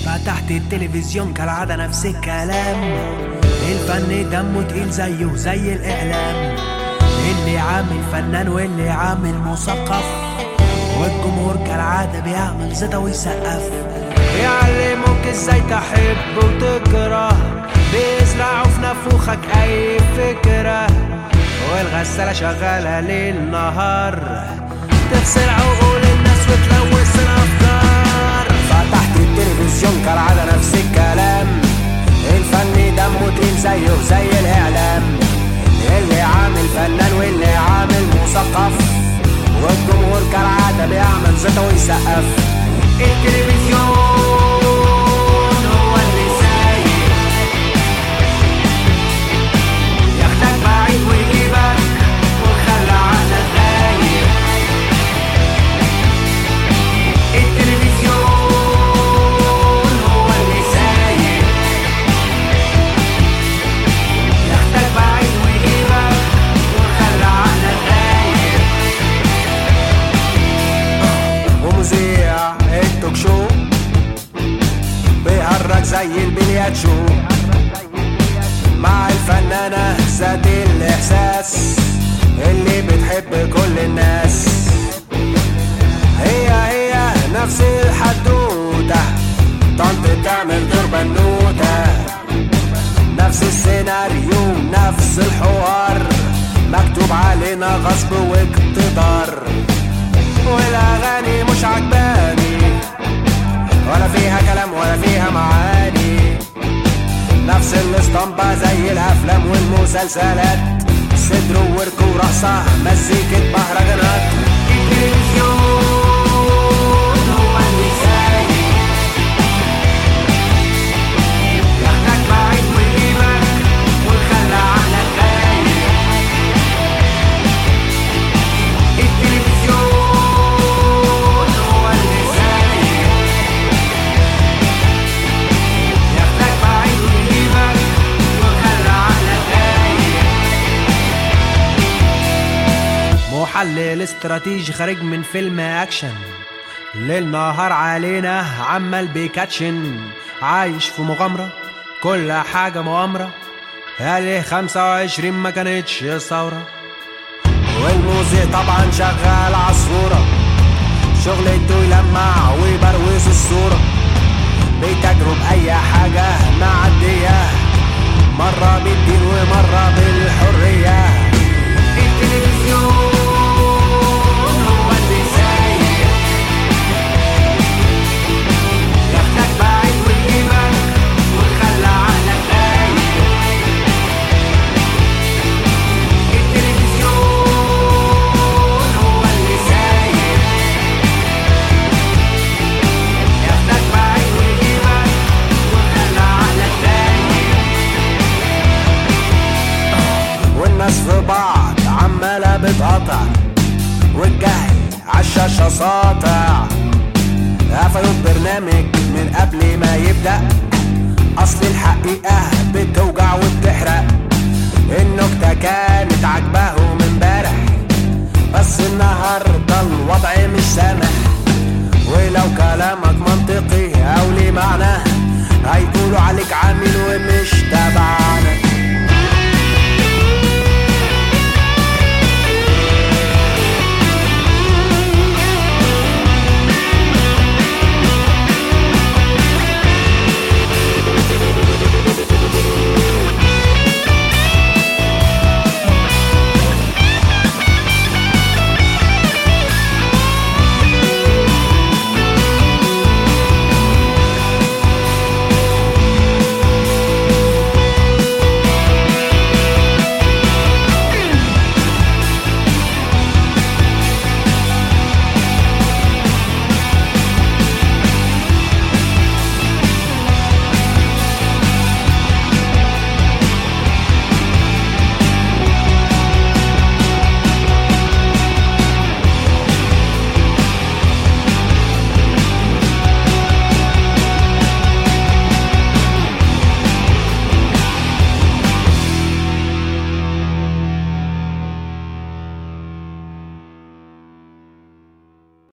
فتحت التلفزيون كالعادة نفس الكلام، الفن دمه تقيل زيه زي الإعلام، اللي عامل فنان واللي عامل مثقف، والجمهور كالعادة بيعمل زيطة ويسقف، بيعلموك ازاي تحب وتكره، بيزرعوا في نافوخك اي فكرة، والغسالة شغالة ليل نهار تغسل عقول الناس وتلوث الافكار. فتحت التلفزيون كالعادة نفس الكلام، الفن دمه تقيل زيه زي الاعلام، اللي عامل فنان واللي عامل مثقف، والجمهور كالعادة بيعمل زيطة ويسقف. التلفزيون هو اللي سايق، ياخدك بعيد ويجيبك ويخلي عقلك غايب. التلفزيون هو اللي سايق، ياخدك بعيد ويجيبك ويخلي عقلك غايب. ومذيع التوك شو بيهرج زي البلياتشو، مع الفنانة ذات الإحساس اللي بتحب كل الناس، هي نفس الحدوتة، طنط بتعمل دور بنوتة، نفس السيناريو نفس الحوار، مكتوب علينا غصب واقتدار، والأغاني مش عجباني ولا فيها كلام ولا فيها معاني، نفس الاسطمبة زي الأفلام والمسلسلات، صدر وورك ورقصة مزيكة مهرجانات. التلفزيون هو اللي سايق، ياخدك بعيد ويجيبك ويخلي عقلك غايب. التلفزيون هو اللي سايق، ياخدك بعيد ويجيبك ويخلي عقلك غايب. محلل استراتيجي خارج من فيلم اكشن، ليل نهار علينا عمال بيكاتشن، عايش في مغامرة كل حاجة مؤامرة، هالي 25 ما كانتش ثورة، والموزيك طبعا شغال عالصورة، شغلته يلمع ويبروز الصورة، بيتاجروا بأي حاجة معدية، مرة بالدين ومرة بالحرية. التلفزيون هو اللي سايق، ياخدك بعيد ويجيبك ويخلي عقلك غايب. التلفزيون هو اللي سايق، ياخدك بعيد ويجيبك ويخلي عقلك غايب. والناس في بعض عمالة بتقطع، والجهل عالشاشة ساطع، قفلوا البرنامج من قبل ما يبدأ، أصل الحقيقة بتوجع وبتحرق، النكتة كانت عجباهم امبارح، بس النهاردة الوضع مش سامح، ولو كلامك منطقي أو ليه معنى هيقولوا عليك عامل ومش